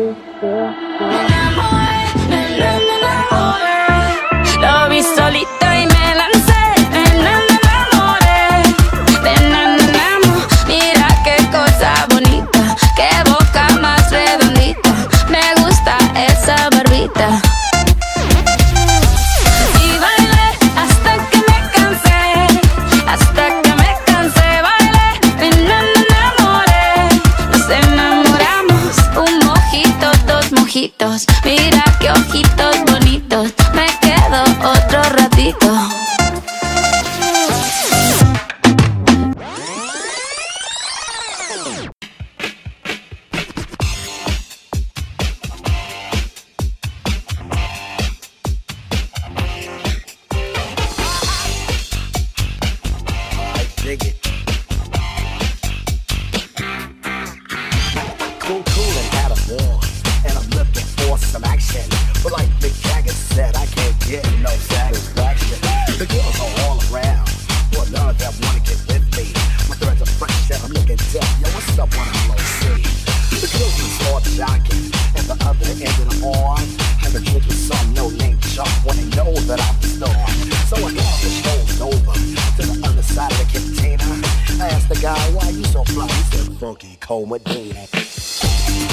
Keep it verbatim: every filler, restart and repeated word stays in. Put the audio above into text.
Me enamoré, me enamoré. Lo vi solito y me lancé. Me enamoré, me enamoré. Mira qué cosa bonita, qué boca más redondita. Me gusta esa barbita. Y bailé hasta que me cansé, hasta que me cansé. Bailé, me enamoré. Nos enamoramos, un mojito, dos mojitos. Mira qué ojitos bonitos. Me quedo otro ratito. Dig it. Cool, cool, and out of war. And I'm looking for some action. But like Mick Jagger said, I can't get no satisfaction. The girls are all around. Well, none of them wanna get with me. My threads are fresh and I'm looking deaf. Yo, what's up when I'm low C? The girls are start jocking. And the other end of the arm. Having kids with some no-name chump when they know that I'm the star. So I got the show's over to the other side of the container. I asked the guy, why you so fly? He said, Funky Cold Medina.